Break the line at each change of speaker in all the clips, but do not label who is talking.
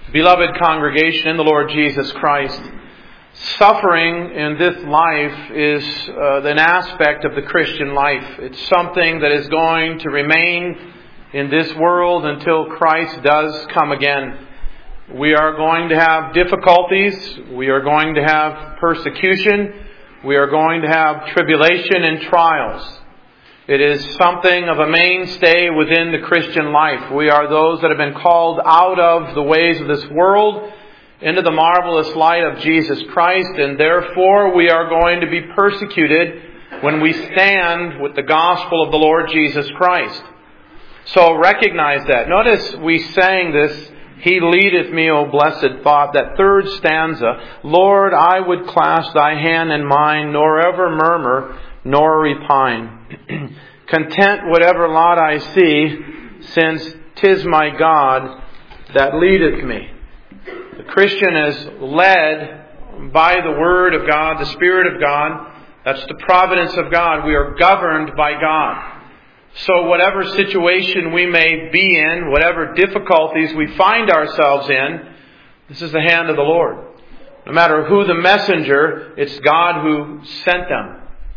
Beloved congregation in the Lord Jesus Christ, suffering in this life is an aspect of the Christian life. It's something that is going to remain in this world until Christ does come again. We are going to have difficulties. We are going to have persecution. We are going to have tribulation and trials. It is something of a mainstay within the Christian life. We are those that have been called out of the ways of this world into the marvelous light of Jesus Christ, and therefore we are going to be persecuted when we stand with the gospel of the Lord Jesus Christ. So recognize that. Notice we sang this, "He leadeth me, O blessed thought," that third stanza. Lord, I would clasp thy hand in mine, nor ever murmur, nor repine. Content whatever lot I see, since 'tis my God that leadeth me. The Christian is led by the Word of God, the Spirit of God. That's the providence of God. We are governed by God. So whatever situation we may be in, whatever difficulties we find ourselves in, this is the hand of the Lord. No matter who the messenger, it's God who sent them.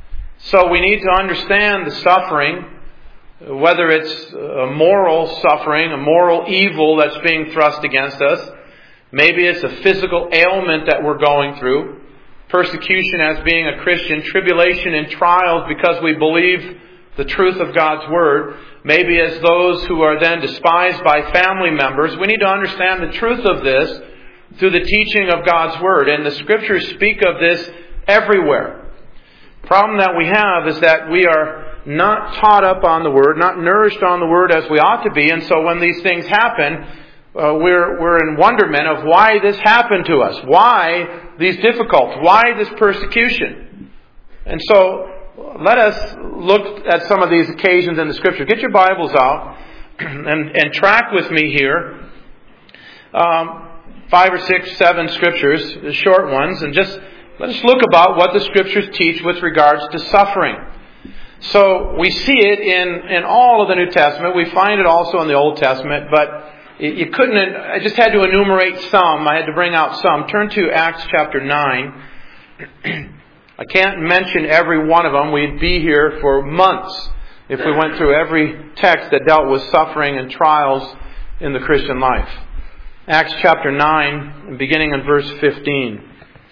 So we need to understand the suffering, whether it's a moral suffering, a moral evil that's being thrust against us. Maybe it's a physical ailment that we're going through. Persecution as being a Christian, tribulation and trials because we believe the truth of God's Word. Maybe as those who are then despised by family members. We need to understand the truth of this through the teaching of God's Word. And the Scriptures speak of this everywhere. The problem that we have is that we are not taught up on the Word, not nourished on the Word as we ought to be. And so when these things happen, we're in wonderment of why this happened to us. Why these difficulties? Why this persecution? And so let us look at some of these occasions in the Scripture. Get your Bibles out and track with me here. 5 or 6, 7 Scriptures, the short ones, and just let us look about what the Scriptures teach with regards to suffering. So we see it in all of the New Testament. We find it also in the Old Testament, but I just had to enumerate some. I had to bring out some. Turn to Acts chapter 9. I can't mention every one of them. We'd be here for months if we went through every text that dealt with suffering and trials in the Christian life. Acts chapter 9, beginning in verse 15.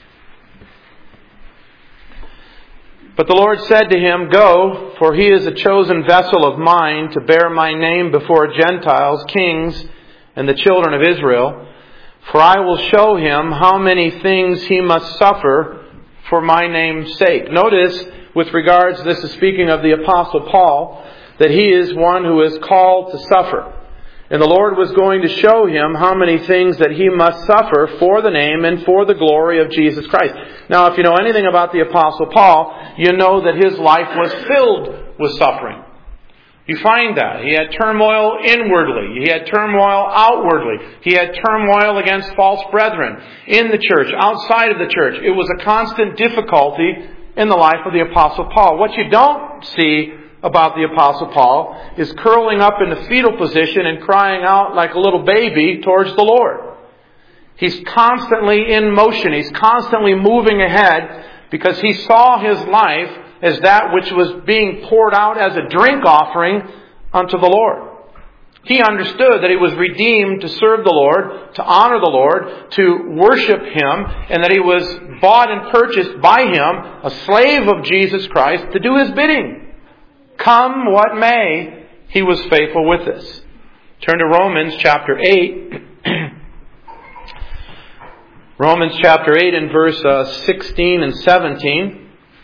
But the Lord said to him, "Go, for he is a chosen vessel of mine to bear my name before Gentiles, kings, and the children of Israel. For I will show him how many things he must suffer for my name's sake." Notice, with regards, this is speaking of the Apostle Paul, that he is one who is called to suffer. And the Lord was going to show him how many things that he must suffer for the name and for the glory of Jesus Christ. Now, if you know anything about the Apostle Paul, you know that his life was filled with suffering. You find that. He had turmoil inwardly. He had turmoil outwardly. He had turmoil against false brethren in the church, outside of the church. It was a constant difficulty in the life of the Apostle Paul. What you don't see about the Apostle Paul is curling up in the fetal position and crying out like a little baby towards the Lord. He's constantly in motion. He's constantly moving ahead because he saw his life as that which was being poured out as a drink offering unto the Lord. He understood that he was redeemed to serve the Lord, to honor the Lord, to worship Him, and that he was bought and purchased by Him, a slave of Jesus Christ, to do His bidding. Come what may, he was faithful with this. Turn to Romans chapter 8. Romans chapter 8 and verse 16 and 17.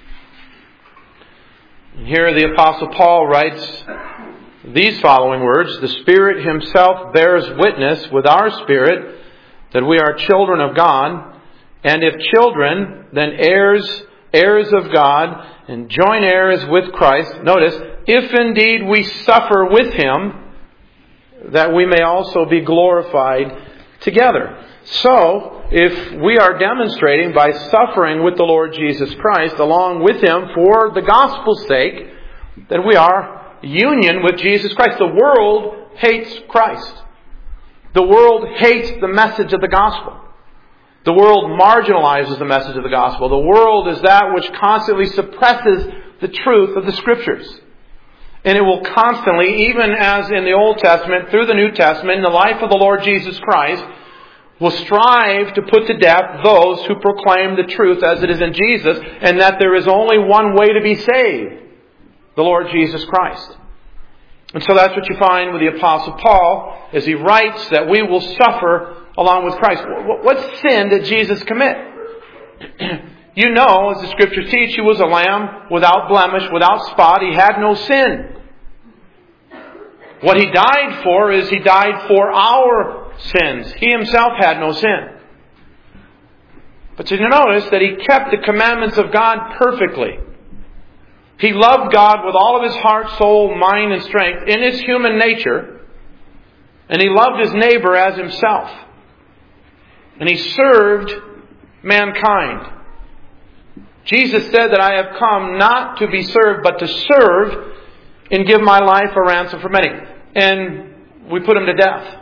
Here the Apostle Paul writes these following words: "The Spirit Himself bears witness with our spirit that we are children of God, and if children, then heirs of God, and joint heirs with Christ." Notice, "if indeed we suffer with Him, that we may also be glorified together." So, if we are demonstrating by suffering with the Lord Jesus Christ along with Him for the gospel's sake, then we are union with Jesus Christ. The world hates Christ. The world hates the message of the gospel. The world marginalizes the message of the gospel. The world is that which constantly suppresses the truth of the Scriptures. And it will constantly, even as in the Old Testament, through the New Testament, in the life of the Lord Jesus Christ, will strive to put to death those who proclaim the truth as it is in Jesus, and that there is only one way to be saved, the Lord Jesus Christ. And so that's what you find with the Apostle Paul as he writes that we will suffer along with Christ. What sin did Jesus commit? You know, as the Scriptures teach, He was a lamb without blemish, without spot. He had no sin. What He died for is He died for our sins. He Himself had no sin. But you notice that He kept the commandments of God perfectly. He loved God with all of His heart, soul, mind, and strength in His human nature. And He loved His neighbor as Himself. And He served mankind. Jesus said that I have come not to be served, but to serve and give my life a ransom for many. And we put Him to death.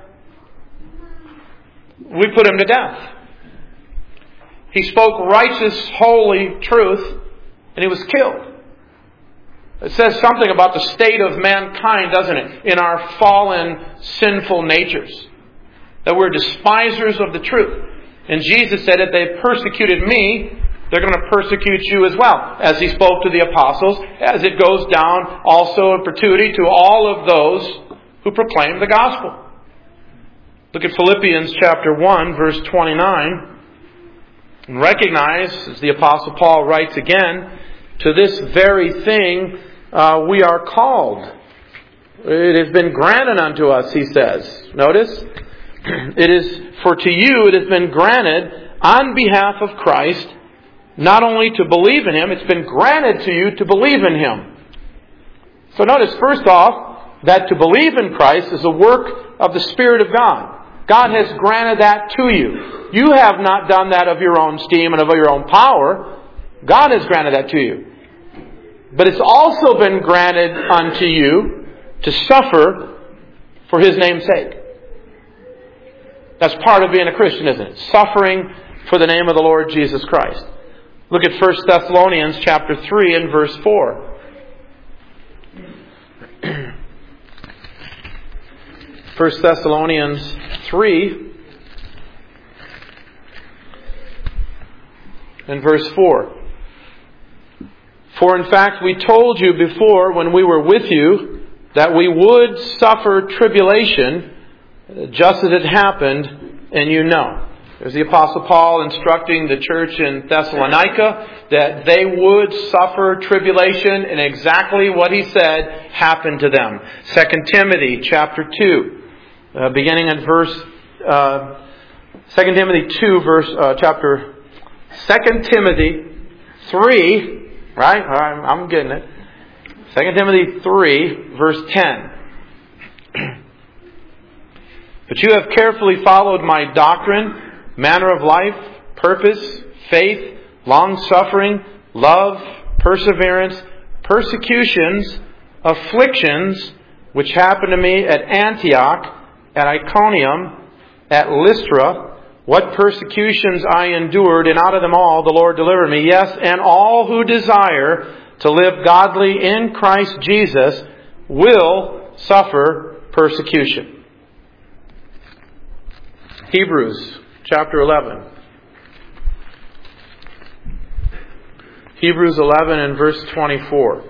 We put Him to death. He spoke righteous, holy truth, and He was killed. It says something about the state of mankind, doesn't it? In our fallen, sinful natures. That we're despisers of the truth. And Jesus said, if they persecuted me, they're going to persecute you as well. As He spoke to the apostles, as it goes down also in perpetuity to all of those who proclaim the gospel. Look at Philippians chapter 1, verse 29. And recognize, as the Apostle Paul writes again, to this very thing we are called. It has been granted unto us, he says. Notice, it is for to you it has been granted on behalf of Christ, not only to believe in Him, it's been granted to you to believe in Him. So notice, first off, that to believe in Christ is a work of the Spirit of God. God has granted that to you. You have not done that of your own steam and of your own power. God has granted that to you. But it's also been granted unto you to suffer for His name's sake. That's part of being a Christian, isn't it? Suffering for the name of the Lord Jesus Christ. Look at 1 Thessalonians chapter 3 and verse 4. 1 Thessalonians 3 and verse 4. For in fact we told you before when we were with you that we would suffer tribulation just as it happened, and you know. There's the Apostle Paul instructing the church in Thessalonica that they would suffer tribulation, and exactly what he said happened to them. 2 Timothy chapter 2, beginning at verse 2 Timothy 2 verse chapter 2 Timothy 3, right? I'm getting it. 2 Timothy 3 verse 10. But you have carefully followed my doctrine, manner of life, purpose, faith, long-suffering, love, perseverance, persecutions, afflictions, which happened to me at Antioch, at Iconium, at Lystra, what persecutions I endured, and out of them all the Lord delivered me. Yes, and all who desire to live godly in Christ Jesus will suffer persecution. Hebrews chapter 11. Hebrews 11 and verse 24.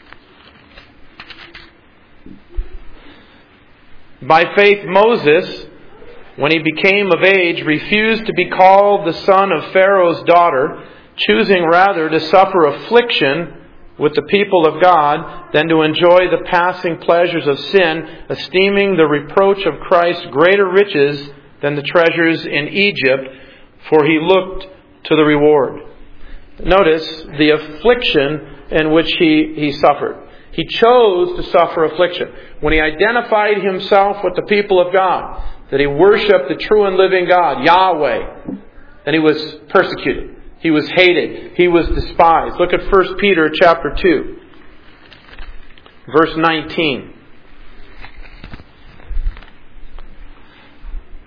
By faith Moses, when he became of age, refused to be called the son of Pharaoh's daughter, choosing rather to suffer affliction with the people of God than to enjoy the passing pleasures of sin, esteeming the reproach of Christ greater riches than the treasures in Egypt, for he looked to the reward. Notice the affliction in which he suffered. He chose to suffer affliction. When he identified himself with the people of God, that he worshiped the true and living God, Yahweh, then he was persecuted. He was hated. He was despised. Look at 1 Peter chapter 2, verse 19.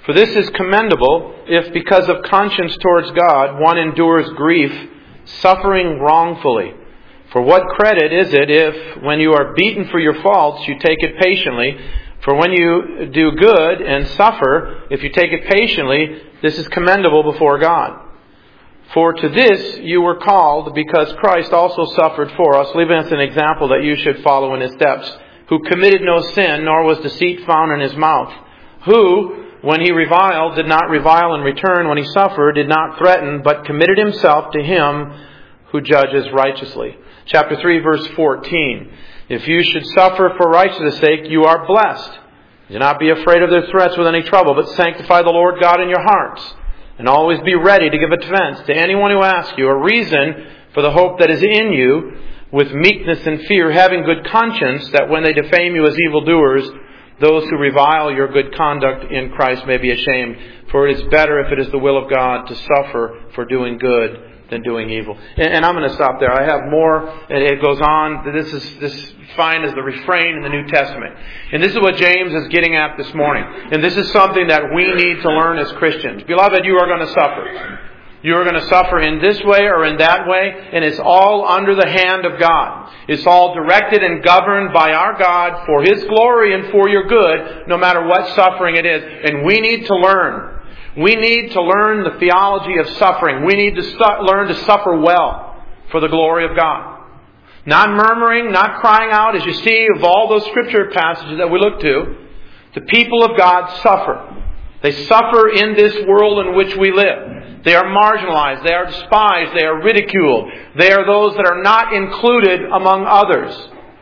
For this is commendable if, because of conscience towards God, one endures grief, suffering wrongfully. For what credit is it if, when you are beaten for your faults, you take it patiently? For when you do good and suffer, if you take it patiently, this is commendable before God. For to this you were called, because Christ also suffered for us, leaving us an example that you should follow in His steps, who committed no sin, nor was deceit found in His mouth, who, when He reviled, did not revile in return, when He suffered, did not threaten, but committed Himself to Him who judges righteously. Chapter 3, verse 14. If you should suffer for righteousness' sake, you are blessed. Do not be afraid of their threats with any trouble, but sanctify the Lord God in your hearts. And always be ready to give defense to anyone who asks you a reason for the hope that is in you, with meekness and fear, having good conscience, that when they defame you as evildoers, those who revile your good conduct in Christ may be ashamed. For it is better, if it is the will of God, to suffer for doing good than doing evil. And I'm going to stop there. I have more. It goes on. This is fine as the refrain in the New Testament. And this is what James is getting at this morning. And this is something that we need to learn as Christians. Beloved, you are going to suffer. You are going to suffer in this way or in that way, and it's all under the hand of God. It's all directed and governed by our God for His glory and for your good, no matter what suffering it is. And we need to learn. We need to learn the theology of suffering. We need to learn to suffer well for the glory of God. Not murmuring, not crying out, as you see of all those scripture passages that we look to. The people of God suffer. They suffer in this world in which we live. They are marginalized. They are despised. They are ridiculed. They are those that are not included among others.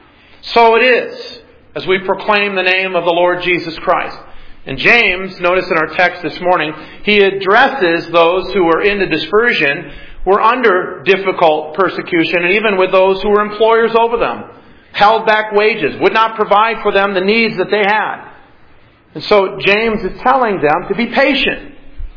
So it is as we proclaim the name of the Lord Jesus Christ. And James, notice in our text this morning, he addresses those who were in the dispersion, were under difficult persecution, and even with those who were employers over them, held back wages, would not provide for them the needs that they had. And so James is telling them to be patient.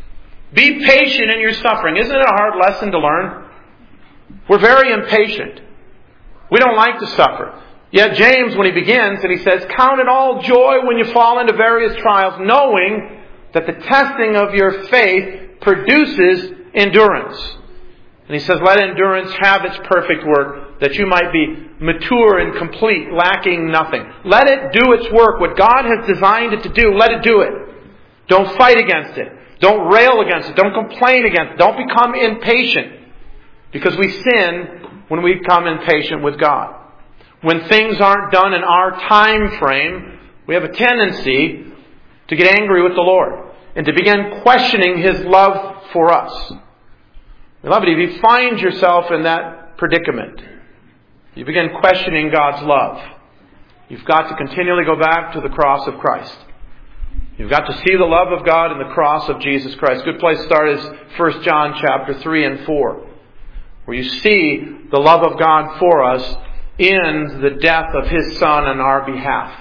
Be patient in your suffering. Isn't it a hard lesson to learn? We're very impatient. We don't like to suffer. Yet James, when he begins, and he says, count it all joy when you fall into various trials, knowing that the testing of your faith produces endurance. And he says, let endurance have its perfect work, that you might be mature and complete, lacking nothing. Let it do its work. What God has designed it to do, let it do it. Don't fight against it. Don't rail against it. Don't complain against it. Don't become impatient. Because we sin when we become impatient with God. When things aren't done in our time frame, we have a tendency to get angry with the Lord and to begin questioning His love for us. Beloved, if you find yourself in that predicament, you begin questioning God's love, you've got to continually go back to the cross of Christ. You've got to see the love of God in the cross of Jesus Christ. Good place to start is 1 John chapter 3 and 4, where you see the love of God for us in the death of His Son on our behalf.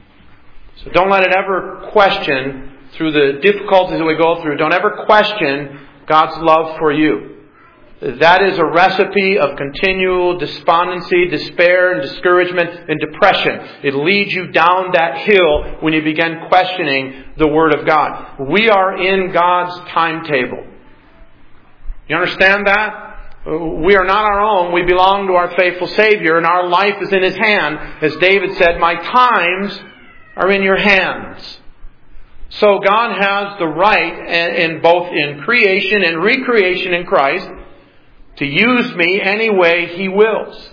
So don't let it ever question, through the difficulties that we go through, don't ever question God's love for you. That is a recipe of continual despondency, despair, and discouragement and depression. It leads you down that hill when you begin questioning the Word of God. We are in God's timetable. You understand that? We are not our own. We belong to our faithful Savior, and our life is in His hand. As David said, my times are in your hands. So God has the right, in both in creation and recreation in Christ, to use me any way He wills.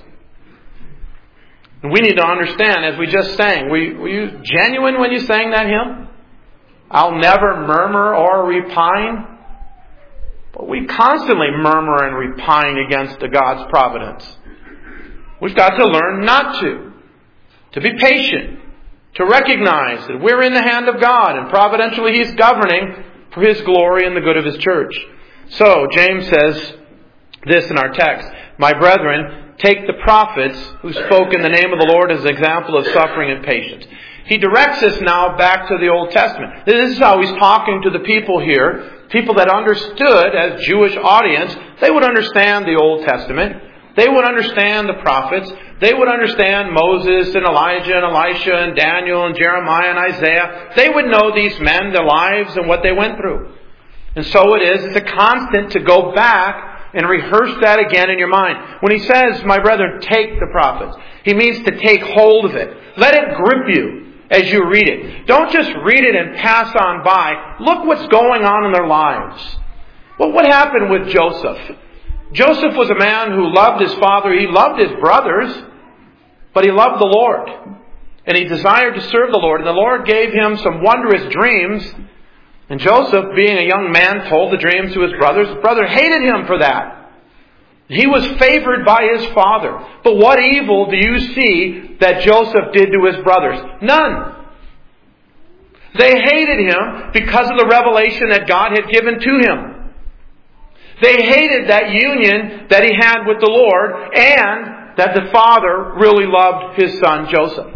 And we need to understand, as we just sang, were you genuine when you sang that hymn? I'll never murmur or repine. But we constantly murmur and repine against God's providence. We've got to learn not to be patient, to recognize that we're in the hand of God, and providentially He's governing for His glory and the good of His church. So, James says this in our text, my brethren, take the prophets who spoke in the name of the Lord as an example of suffering and patience. He directs us now back to the Old Testament. This is how he's talking to the people here. People that understood, as Jewish audience, they would understand the Old Testament. They would understand the prophets. They would understand Moses and Elijah and Elisha and Daniel and Jeremiah and Isaiah. They would know these men, their lives, and what they went through. And so it is. It's a constant to go back and rehearse that again in your mind. When he says, my brethren, take the prophets, he means to take hold of it. Let it grip you as you read it. Don't just read it and pass on by. Look what's going on in their lives. Well, what happened with Joseph? Joseph was a man who loved his father. He loved his brothers, but he loved the Lord. And he desired to serve the Lord. And the Lord gave him some wondrous dreams. And Joseph, being a young man, told the dreams to his brothers. His brother hated him for that. He was favored by his father. But what evil do you see that Joseph did to his brothers? None. They hated him because of the revelation that God had given to him. They hated that union that he had with the Lord, and that the father really loved his son Joseph.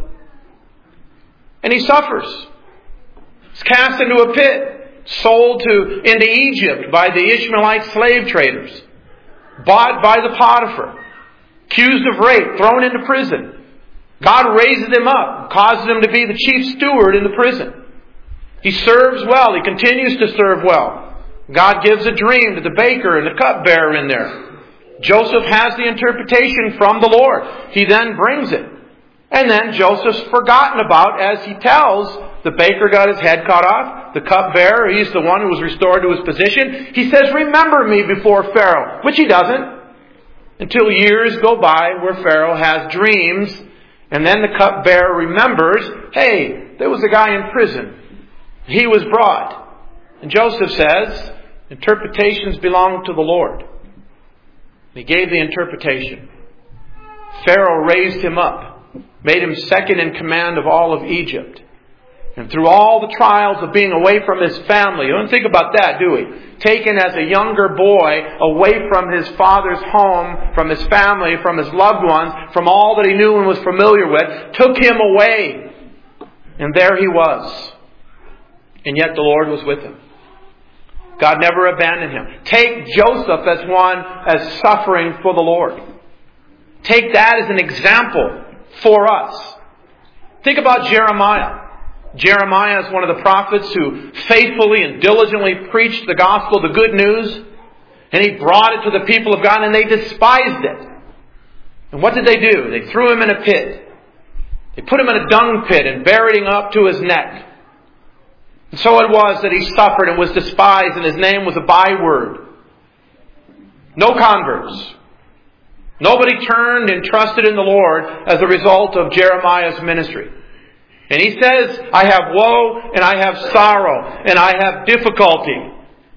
And he suffers. He's cast into a pit, sold into Egypt by the Ishmaelite slave traders, bought by the Potiphar, accused of rape, thrown into prison. God raises him up, causes him to be the chief steward in the prison. He serves well. He continues to serve well. God gives a dream to the baker and the cupbearer in there. Joseph has the interpretation from the Lord. He then brings it. And then Joseph's forgotten about as he tells the baker got his head cut off. The cupbearer, he's the one who was restored to his position. He says, remember me before Pharaoh, which he doesn't. Until years go by where Pharaoh has dreams. And then the cupbearer remembers, hey, there was a guy in prison. He was brought. And Joseph says, interpretations belong to the Lord. He gave the interpretation. Pharaoh raised him up, made him second in command of all of Egypt. And through all the trials of being away from his family, you don't think about that, do we? Taken as a younger boy away from his father's home, from his family, from his loved ones, from all that he knew and was familiar with, took him away. And there he was. And yet the Lord was with him. God never abandoned him. Take Joseph as one as suffering for the Lord. Take that as an example for us. Think about Jeremiah. Jeremiah is one of the prophets who faithfully and diligently preached the gospel, the good news. And he brought it to the people of God and they despised it. And what did they do? They threw him in a pit. They put him in a dung pit and buried him up to his neck. And so it was that he suffered and was despised, and his name was a byword. No converts. Nobody turned and trusted in the Lord as a result of Jeremiah's ministry. And he says, I have woe and I have sorrow and I have difficulty.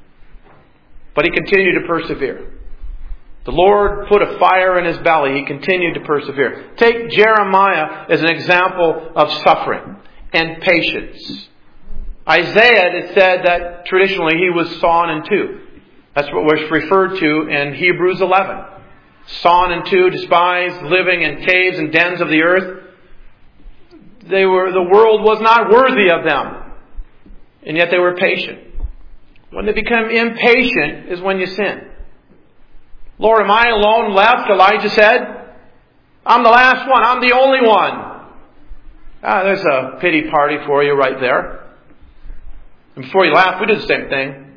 But he continued to persevere. The Lord put a fire in his belly. He continued to persevere. Take Jeremiah as an example of suffering and patience. Isaiah, it said that traditionally he was sawn in two. That's what was referred to in Hebrews 11. Sawn in two, despised, living in caves and dens of the earth. The world was not worthy of them. And yet they were patient. When they become impatient is when you sin. Lord, am I alone left? Elijah said. I'm the last one. I'm the only one. There's a pity party for you right there. And before you laugh, we did the same thing.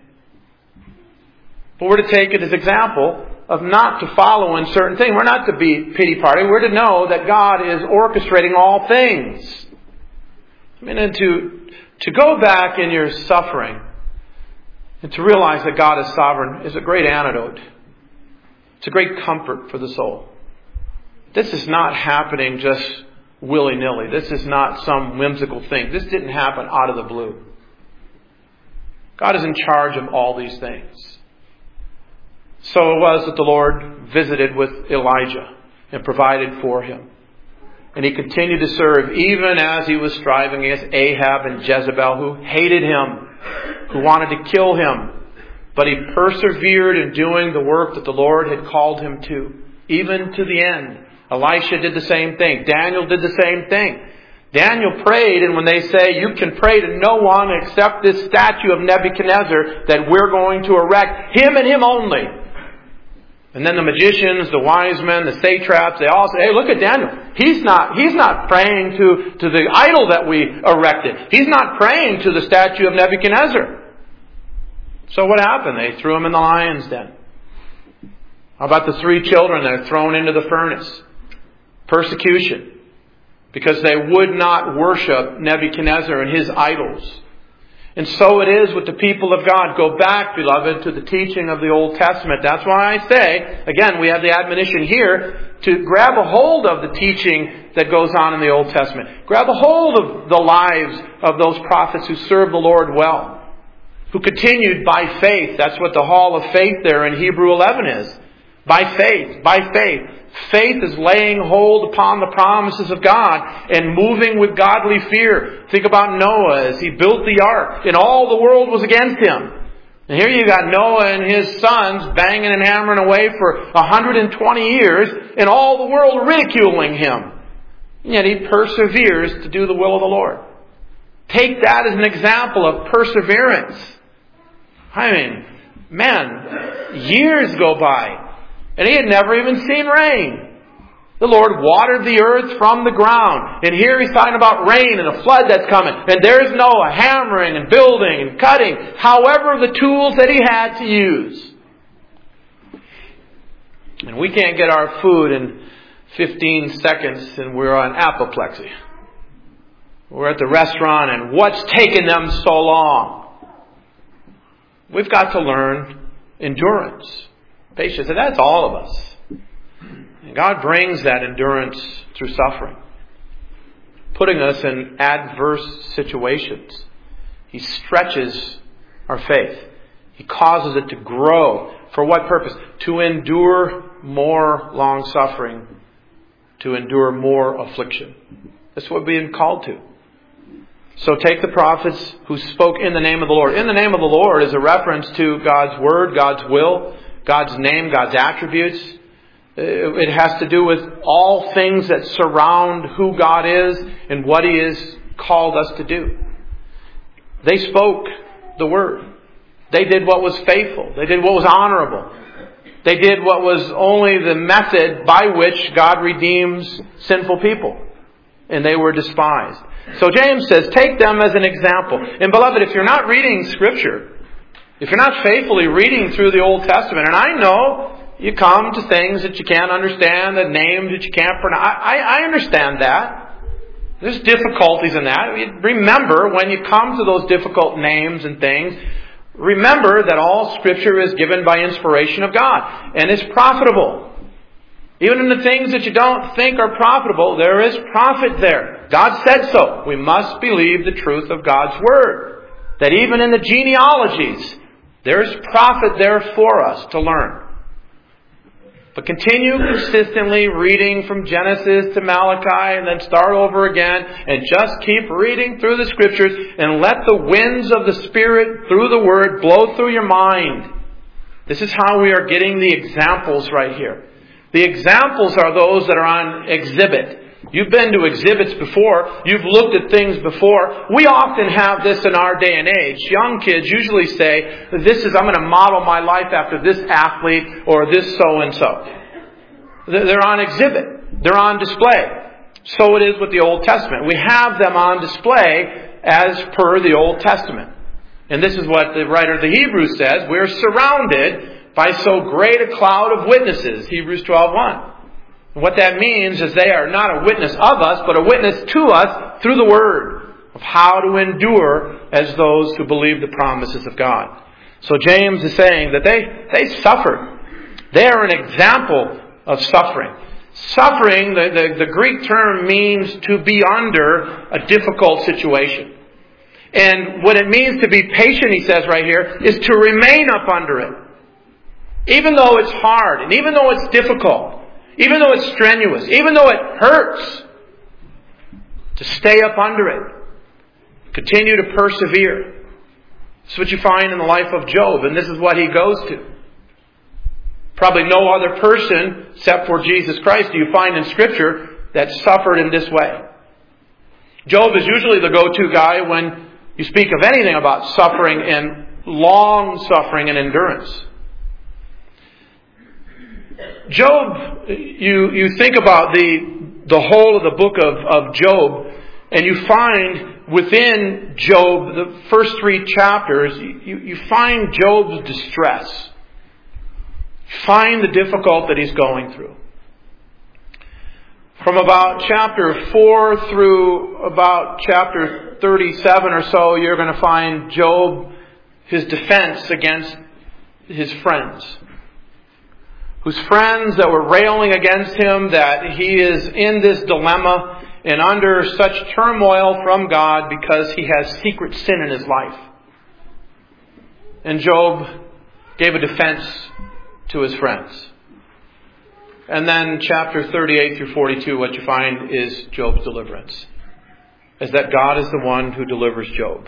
But we're to take it as example of not to follow in certain things. We're not to be pity party. We're to know that God is orchestrating all things. And to go back in your suffering and to realize that God is sovereign is a great antidote. It's a great comfort for the soul. This is not happening just willy-nilly. This is not some whimsical thing. This didn't happen out of the blue. God is in charge of all these things. So it was that the Lord visited with Elijah and provided for him. And he continued to serve even as he was striving against Ahab and Jezebel, who hated him, who wanted to kill him. But he persevered in doing the work that the Lord had called him to, even to the end. Elisha did the same thing. Daniel did the same thing. Daniel prayed, and when they say, you can pray to no one except this statue of Nebuchadnezzar that we're going to erect, him and him only. And then the magicians, the wise men, the satraps, they all say, hey, look at Daniel. He's not praying to the idol that we erected. He's not praying to the statue of Nebuchadnezzar. So what happened? They threw him in the lion's den. How about the 3 children that are thrown into the furnace? Persecution. Because they would not worship Nebuchadnezzar and his idols. And so it is with the people of God. Go back, beloved, to the teaching of the Old Testament. That's why I say, again, we have the admonition here to grab a hold of the teaching that goes on in the Old Testament. Grab a hold of the lives of those prophets who served the Lord well, who continued by faith. That's what the hall of faith there in Hebrew 11 is. By faith, by faith. Faith is laying hold upon the promises of God and moving with godly fear. Think about Noah as he built the ark and all the world was against him. And here you got Noah and his sons banging and hammering away for 120 years and all the world ridiculing him. And yet he perseveres to do the will of the Lord. Take that as an example of perseverance. I mean, man, years go by. And he had never even seen rain. The Lord watered the earth from the ground. And here he's talking about rain and a flood that's coming. And there's Noah hammering and building and cutting. However, the tools that he had to use. And we can't get our food in 15 seconds and we're on apoplexy. We're at the restaurant and what's taking them so long? We've got to learn endurance. Patience, and that's all of us. And God brings that endurance through suffering, putting us in adverse situations. He stretches our faith. He causes it to grow. For what purpose? To endure more long suffering, to endure more affliction. That's what we're being called to. So take the prophets who spoke in the name of the Lord. In the name of the Lord is a reference to God's Word, God's will, God's name, God's attributes. It has to do with all things that surround who God is and what He has called us to do. They spoke the Word. They did what was faithful. They did what was honorable. They did what was only the method by which God redeems sinful people. And they were despised. So James says, take them as an example. And beloved, if you're not reading Scripture, if you're not faithfully reading through the Old Testament, and I know you come to things that you can't understand, the names that you can't pronounce. I understand that. There's difficulties in that. Remember, when you come to those difficult names and things, remember that all Scripture is given by inspiration of God and is profitable. Even in the things that you don't think are profitable, there is profit there. God said so. We must believe the truth of God's Word. That even in the genealogies, there's profit there for us to learn. But continue consistently reading from Genesis to Malachi and then start over again and just keep reading through the Scriptures and let the winds of the Spirit through the Word blow through your mind. This is how we are getting the examples right here. The examples are those that are on exhibit. You've been to exhibits before. You've looked at things before. We often have this in our day and age. Young kids usually say, I'm going to model my life after this athlete or this so-and-so. They're on exhibit. They're on display. So it is with the Old Testament. We have them on display as per the Old Testament. And this is what the writer of the Hebrews says. We're surrounded by so great a cloud of witnesses. Hebrews 12:1. What that means is they are not a witness of us, but a witness to us through the Word of how to endure as those who believe the promises of God. So James is saying that they suffered. They are an example of suffering. Suffering, the Greek term means to be under a difficult situation. And what it means to be patient, he says right here, is to remain up under it. Even though it's hard, and even though it's difficult, even though it's strenuous, even though it hurts, to stay up under it. Continue to persevere. This is what you find in the life of Job, and this is what he goes to. Probably no other person, except for Jesus Christ, do you find in Scripture that suffered in this way. Job is usually the go-to guy when you speak of anything about suffering and long suffering and endurance. Job, you think about the whole of the book of Job, and you find within Job, the first 3 chapters, you find Job's distress. You find the difficulty that he's going through. From about chapter 4 through about chapter 37 or so, you're going to find Job, his defense against his friends. Whose friends that were railing against him, that he is in this dilemma and under such turmoil from God because he has secret sin in his life. And Job gave a defense to his friends. And then chapter 38 through 42, what you find is Job's deliverance. Is that God is the one who delivers Job.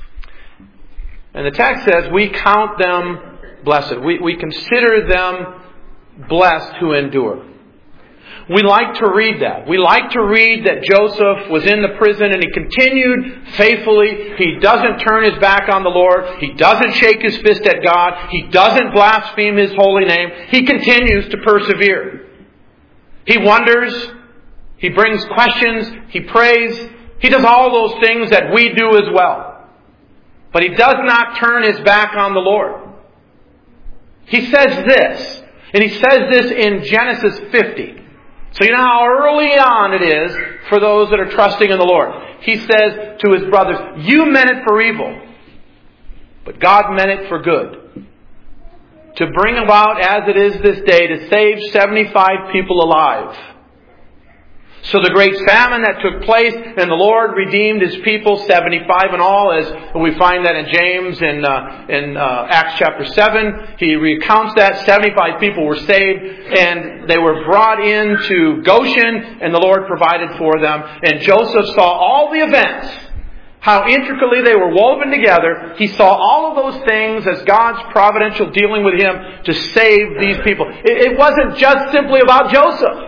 And the text says, we count them blessed. We consider them blessed who endure. We like to read that. We like to read that Joseph was in the prison and he continued faithfully. He doesn't turn his back on the Lord. He doesn't shake his fist at God. He doesn't blaspheme His holy name. He continues to persevere. He wonders. He brings questions. He prays. He does all those things that we do as well. But he does not turn his back on the Lord. He says this, and he says this in Genesis 50. So you know how early on it is for those that are trusting in the Lord. He says to his brothers, you meant it for evil, but God meant it for good. To bring about, as it is this day, to save 75 people alive. So the great famine that took place, and the Lord redeemed His people, 75 in all, as we find that in James in Acts chapter 7. He recounts that 75 people were saved, and they were brought into Goshen, and the Lord provided for them. And Joseph saw all the events, how intricately they were woven together. He saw all of those things as God's providential dealing with him to save these people. It wasn't just simply about Joseph.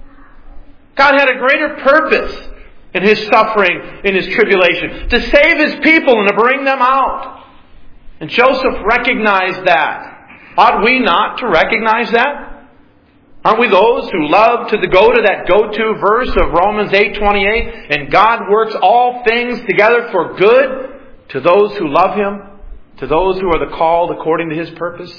God had a greater purpose in His suffering, in His tribulation, to save His people and to bring them out. And Joseph recognized that. Ought we not to recognize that? Aren't we those who love to go to that go-to verse of Romans 8:28? And God works all things together for good to those who love Him, to those who are the called according to His purpose.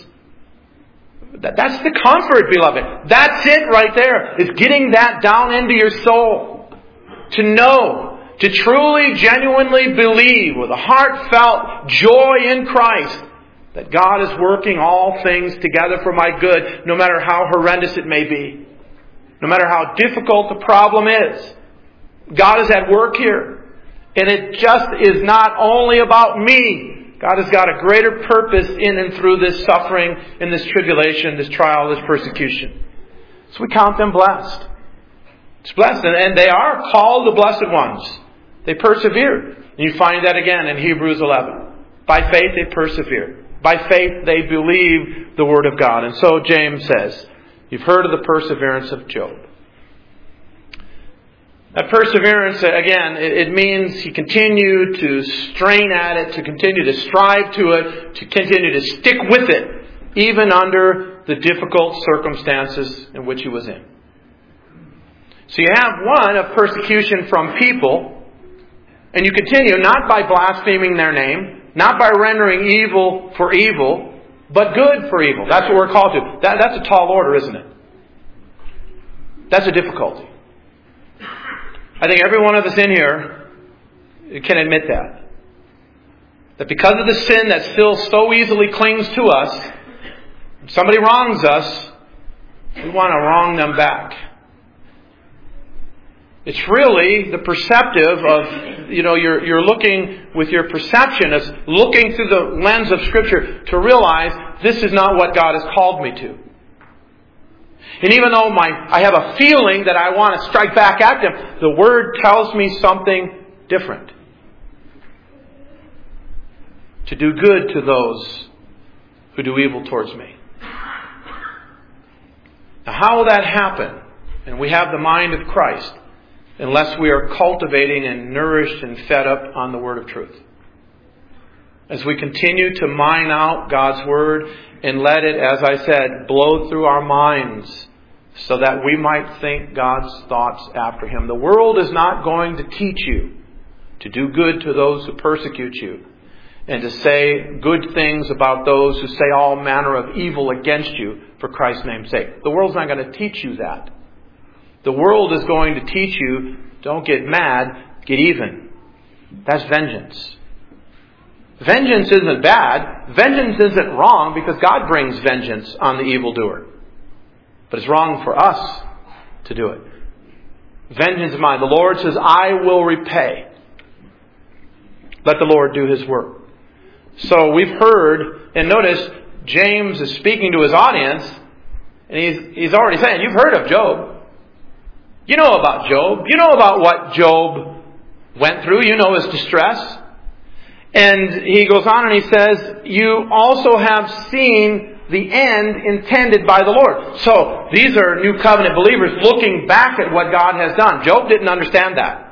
That's the comfort, beloved. That's it right there. Is getting that down into your soul. To know, to truly, genuinely believe with a heartfelt joy in Christ that God is working all things together for my good, no matter how horrendous it may be. No matter how difficult the problem is. God is at work here. And it just is not only about me. God has got a greater purpose in and through this suffering, in this tribulation, this trial, this persecution. So we count them blessed. It's blessed. And they are called the blessed ones. They persevered. And you find that again in Hebrews 11. By faith they persevered. By faith they believe the Word of God. And so James says, you've heard of the perseverance of Job. That perseverance, again, it means he continued to strain at it, to continue to strive to it, to continue to stick with it, even under the difficult circumstances in which he was in. So you have one of persecution from people, and you continue not by blaspheming their name, not by rendering evil for evil, but good for evil. That's what we're called to. That's a tall order, isn't it? That's a difficulty. I think every one of us in here can admit that. That because of the sin that still so easily clings to us, if somebody wrongs us, we want to wrong them back. It's really the perceptive of, you're looking with your perception as looking through the lens of Scripture to realize this is not what God has called me to. And even though I have a feeling that I want to strike back at them, the Word tells me something different. To do good to those who do evil towards me. Now, how will that happen? And we have the mind of Christ, unless we are cultivating and nourished and fed up on the Word of truth. as we continue to mine out God's Word and let it, as I said, blow through our minds so that we might think God's thoughts after Him. The world is not going to teach you to do good to those who persecute you and to say good things about those who say all manner of evil against you for Christ's name's sake. The world's not going to teach you that. The world is going to teach you, don't get mad, get even. That's vengeance. Vengeance isn't bad. Vengeance isn't wrong because God brings vengeance on the evildoer. But it's wrong for us to do it. Vengeance is mine. The Lord says, I will repay. Let the Lord do His work. So we've heard, and notice James is speaking to his audience, and he's already saying, you've heard of Job. You know about Job. You know about what Job went through. You know his distress. And he goes on and he says, you also have seen the end intended by the Lord. So these are new covenant believers looking back at what God has done. Job didn't understand that.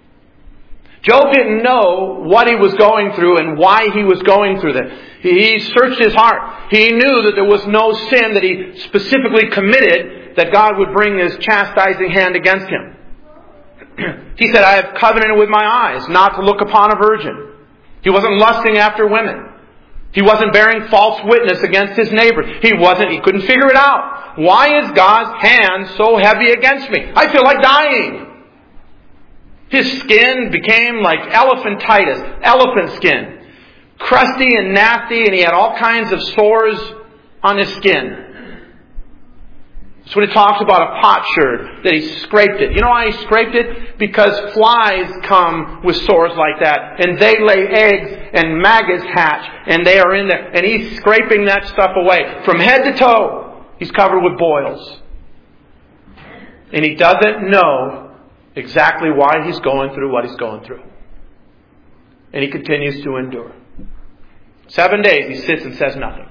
Job didn't know what he was going through and why he was going through that. He searched his heart. He knew that there was no sin that he specifically committed that God would bring His chastising hand against him. He said, I have covenanted with my eyes not to look upon a virgin. He wasn't lusting after women. He wasn't bearing false witness against his neighbor. He couldn't figure it out. Why is God's hand so heavy against me? I feel like dying. His skin became like elephantitis, elephant skin. Crusty and nasty, and he had all kinds of sores on his skin. That's when it talks about a potsherd, that he scraped it. You know why he scraped it? Because flies come with sores like that, and they lay eggs, and maggots hatch, and they are in there. And he's scraping that stuff away. From head to toe, he's covered with boils. And he doesn't know exactly why he's going through what he's going through. And he continues to endure. 7 days he sits and says nothing.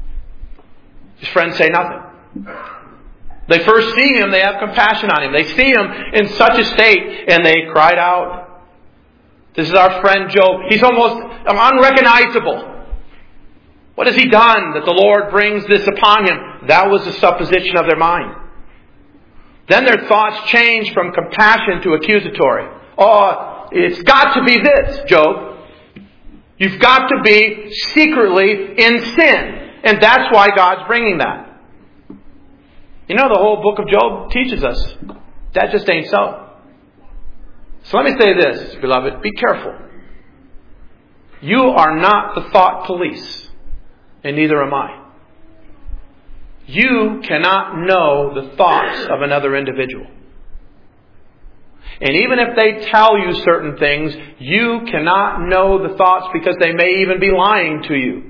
His friends say nothing. They first see him, they have compassion on him. They see him in such a state, and they cried out. This is our friend Job. He's almost unrecognizable. What has he done that the Lord brings this upon him? That was the supposition of their mind. Then their thoughts changed from compassion to accusatory. Oh, it's got to be this, Job. You've got to be secretly in sin. And that's why God's bringing that. You know, the whole book of Job teaches us that just ain't so. So let me say this, beloved. Be careful. You are not the thought police, and neither am I. You cannot know the thoughts of another individual. And even if they tell you certain things, you cannot know the thoughts because they may even be lying to you.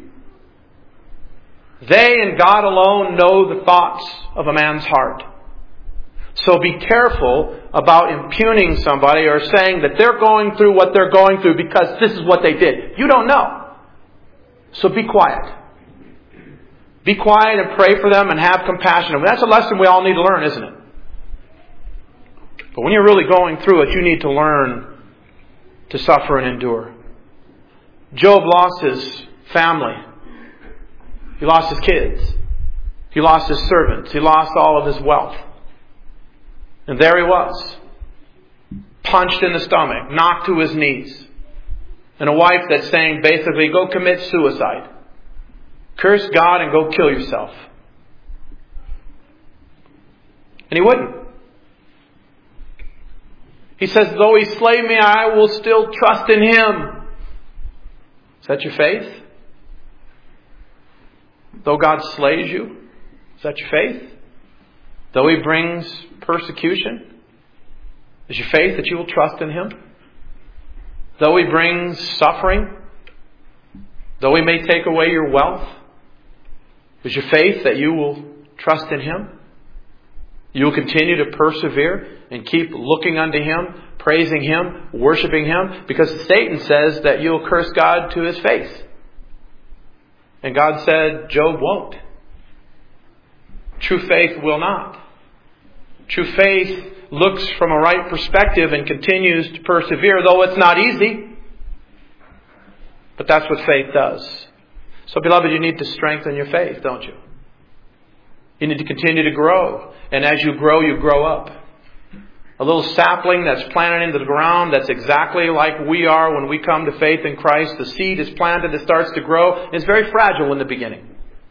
They and God alone know the thoughts of a man's heart. So be careful about impugning somebody or saying that they're going through what they're going through because this is what they did. You don't know. So be quiet. Be quiet and pray for them and have compassion. That's a lesson we all need to learn, isn't it? But when you're really going through it, you need to learn to suffer and endure. Job lost his family. He lost his kids. He lost his servants. He lost all of his wealth. And there he was, punched in the stomach, knocked to his knees. And a wife that's saying basically, go commit suicide. Curse God and go kill yourself. And he wouldn't. He says, though he slay me, I will still trust in him. Is that your faith? Though God slays you, is that your faith? Though he brings persecution, is your faith that you will trust in him? Though he brings suffering, though he may take away your wealth, is your faith that you will trust in him? You will continue to persevere and keep looking unto him, praising him, worshiping him, because Satan says that you'll curse God to his face. And God said, Job won't. True faith will not. True faith looks from a right perspective and continues to persevere, though it's not easy. But that's what faith does. So, beloved, you need to strengthen your faith, don't you? You need to continue to grow. And as you grow up. A little sapling that's planted into the ground, that's exactly like we are when we come to faith in Christ. The seed is planted, it starts to grow. It's very fragile in the beginning.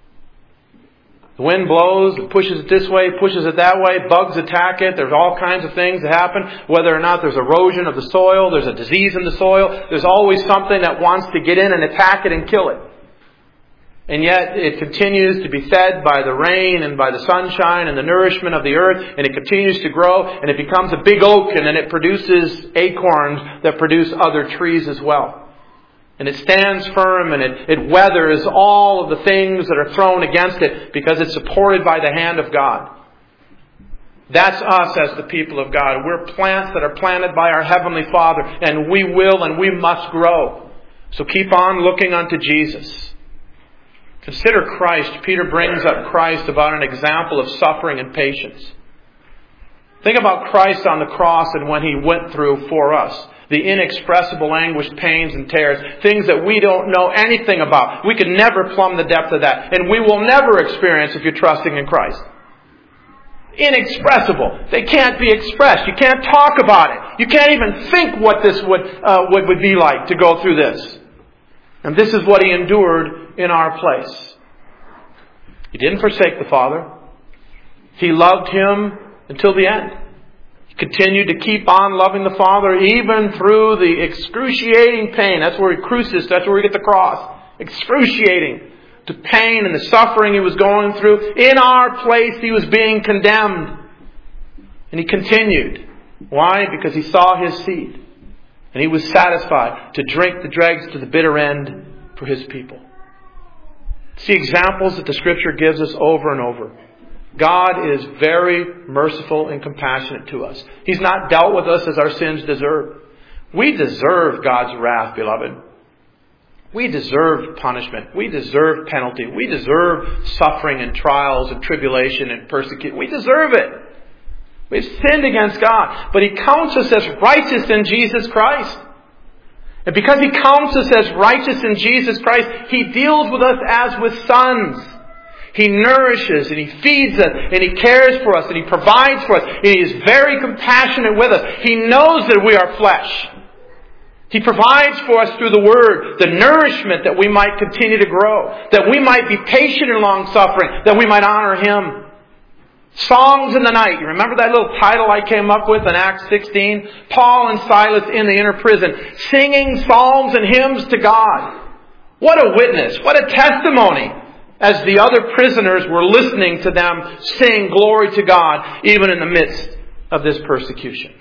The wind blows, it pushes it this way, pushes it that way, bugs attack it, there's all kinds of things that happen. Whether or not there's erosion of the soil, there's a disease in the soil, there's always something that wants to get in and attack it and kill it. And yet it continues to be fed by the rain and by the sunshine and the nourishment of the earth, and it continues to grow, and it becomes a big oak, and then it produces acorns that produce other trees as well. And it stands firm, and it weathers all of the things that are thrown against it because it's supported by the hand of God. That's us as the people of God. We're plants that are planted by our Heavenly Father, and we will and we must grow. So keep on looking unto Jesus. Consider Christ. Peter brings up Christ about an example of suffering and patience. Think about Christ on the cross and when He went through for us. The inexpressible anguish, pains and tears. Things that we don't know anything about. We can never plumb the depth of that. And we will never experience if you're trusting in Christ. Inexpressible. They can't be expressed. You can't talk about it. You can't even think what this would be like to go through this. And this is what He endured in our place. He didn't forsake the Father. He loved Him until the end. He continued to keep on loving the Father even through the excruciating pain. That's where crucis, that's where we get the cross. Excruciating. The pain and the suffering He was going through. In our place He was being condemned. And He continued. Why? Because He saw His seed. And He was satisfied to drink the dregs to the bitter end for His people. See examples that the Scripture gives us over and over. God is very merciful and compassionate to us. He's not dealt with us as our sins deserve. We deserve God's wrath, beloved. We deserve punishment. We deserve penalty. We deserve suffering and trials and tribulation and persecution. We deserve it. We've sinned against God. But He counts us as righteous in Jesus Christ. And because He counts us as righteous in Jesus Christ, He deals with us as with sons. He nourishes and He feeds us and He cares for us and He provides for us. And He is very compassionate with us. He knows that we are flesh. He provides for us through the Word the nourishment that we might continue to grow, that we might be patient in long suffering, that we might honor Him. Songs in the night. You remember that little title I came up with in Acts 16? Paul and Silas in the inner prison, singing psalms and hymns to God. What a witness. What a testimony as the other prisoners were listening to them sing glory to God even in the midst of this persecution.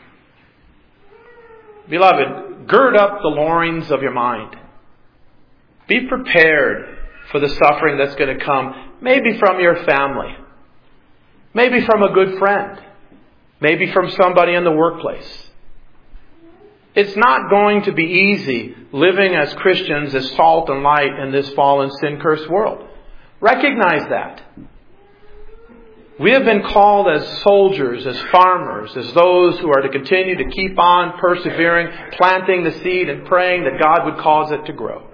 Beloved, gird up the loins of your mind. Be prepared for the suffering that's going to come, maybe from your family. Maybe from a good friend. Maybe from somebody in the workplace. It's not going to be easy living as Christians, as salt and light in this fallen, sin-cursed world. Recognize that. We have been called as soldiers, as farmers, as those who are to continue to keep on persevering, planting the seed and praying that God would cause it to grow.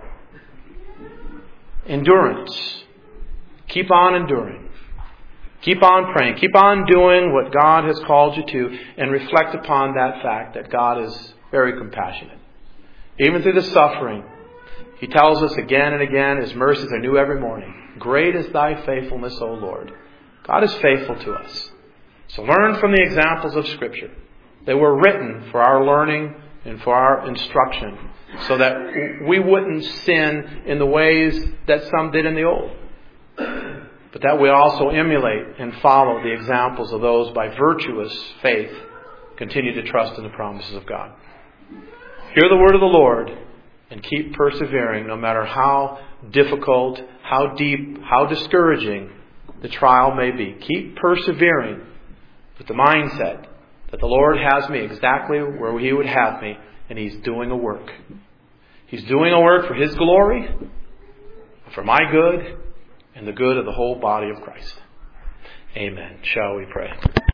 Endurance. Keep on enduring. Keep on praying. Keep on doing what God has called you to, and reflect upon that fact that God is very compassionate. Even through the suffering, He tells us again and again, His mercies are new every morning. Great is Thy faithfulness, O Lord. God is faithful to us. So learn from the examples of Scripture. They were written for our learning and for our instruction, so that we wouldn't sin in the ways that some did in the old. But that we also emulate and follow the examples of those by virtuous faith continue to trust in the promises of God. Hear the word of the Lord and keep persevering no matter how difficult, how deep, how discouraging the trial may be. Keep persevering with the mindset that the Lord has me exactly where He would have me, and He's doing a work. He's doing a work for His glory, for my good, and the good of the whole body of Christ. Amen. Shall we pray?